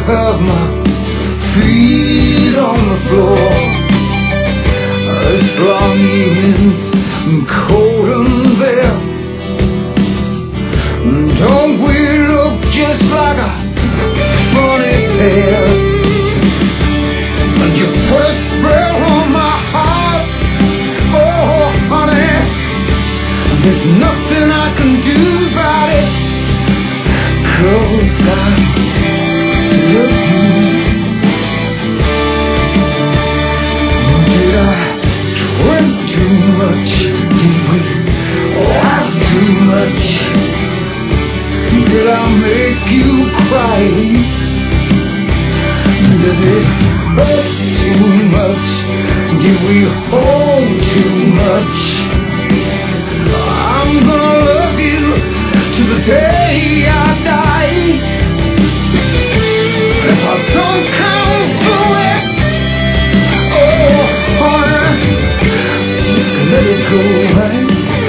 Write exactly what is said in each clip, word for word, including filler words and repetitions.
have my feet on the floor. This long evening's cold and bare. Don't we look just like a funny pair? And you put a spell on my heart, oh honey. There's nothing I can do about it, 'cause I love you. Did I drink too much? Did we laugh too much? Did I make you cry? Does it hurt too much? Did we hold too much? I'm gonna love you to the day I die. If I don't come through it, oh honey, just let it go, right?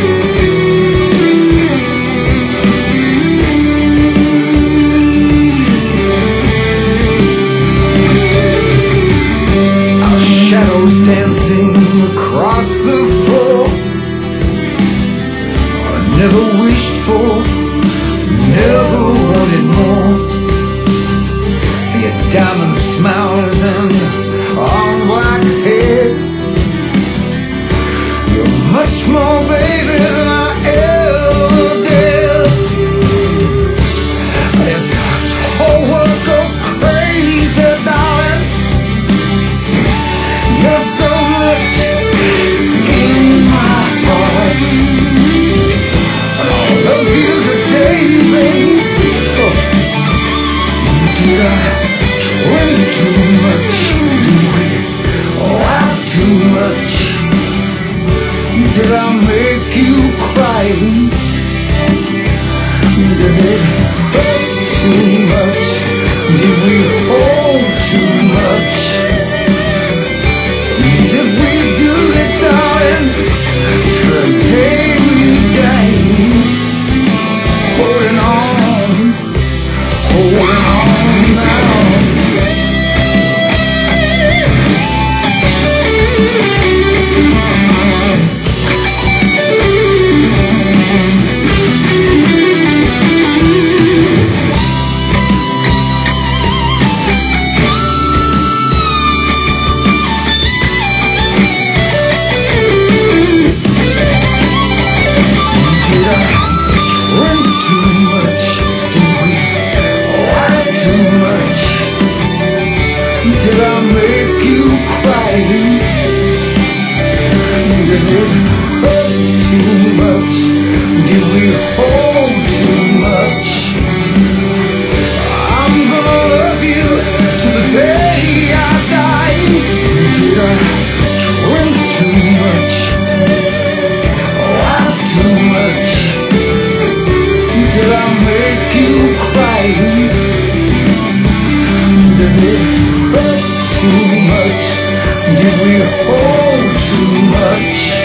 Our shadows dancing across the floor. Never wished for, never wanted more. Your diamond smiles and your all black hair. You're much more baby than I ever did. If this whole world goes crazy, darling, you're so much in my heart. Love you today, baby. Oh. Did I drink too much? Did we laugh too much? Did I make you cry? Does it hurt too much? Did we hold too much? Did we do it, darling? Today we die. Holding on, holding on now. Did I drink too much? Did we laugh too much? Did I make you cry? Does it hurt too much? Did we hold too much? I'm gonna love you to the day I die. Did I drink too much? Laugh too much? Did I make you cry? Does it hurt too much? Did we hold too much?